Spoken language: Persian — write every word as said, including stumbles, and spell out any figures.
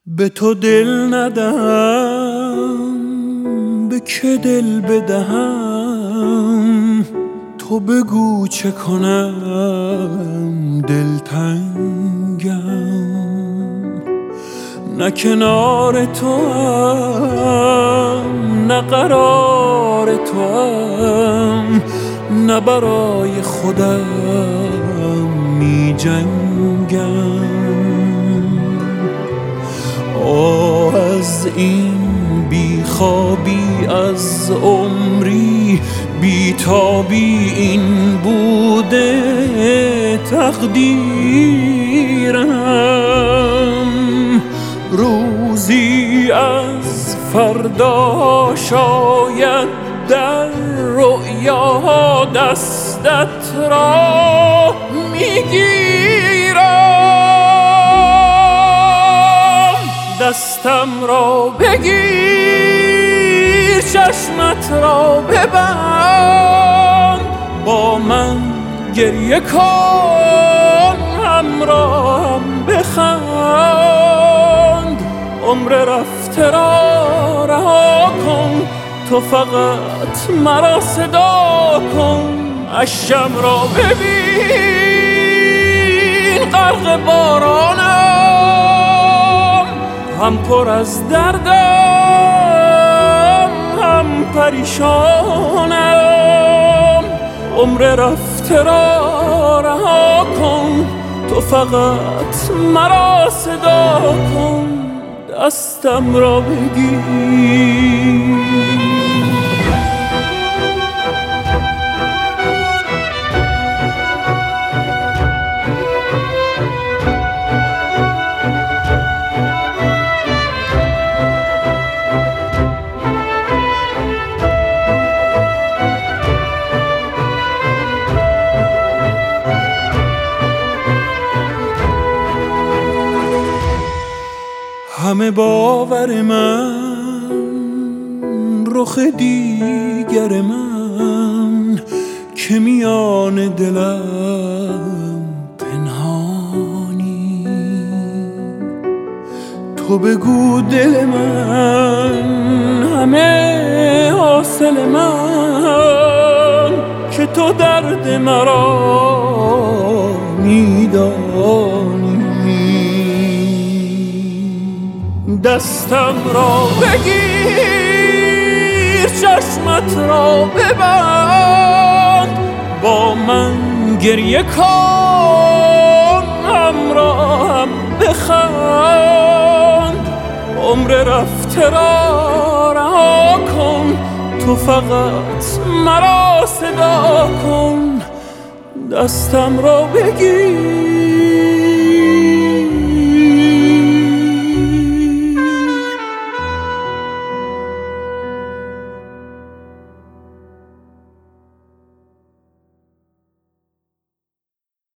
به تو دل ندهم، به که دل بدهم؟ تو بگو چه کنم دلتنگم. نه کنار تو هم نه قرار تو هم، نه برای خودم می جنگم. آه از این بیخوابی، از عمری بیتابی، این بوده تقدیرم. روزی از فردا شاید در رؤیا دستت را میگیرم. دستم را بگیر، چشمت را ببند، با من گریه کن، همراهم بخند. عمر رفته را رها کن، تو فقط مرا صدا کن. اشکم را ببین غرق بارانم، هم پر از دردم هم پریشانم. عمر رفته را رها کن، تو فقط مرا صدا کن. دستم را بگیر. همه باور من، رخ دیگر من که میان دلم پنهانی. تو بگو دل من همه حاصل من، که تو درد مرا میدانی. دستم را بگیر، چشمت را ببند، با من گریه کن، همراهم بخند. عمر رفته را رها کن، تو فقط مرا صدا کن. دستم را بگیر.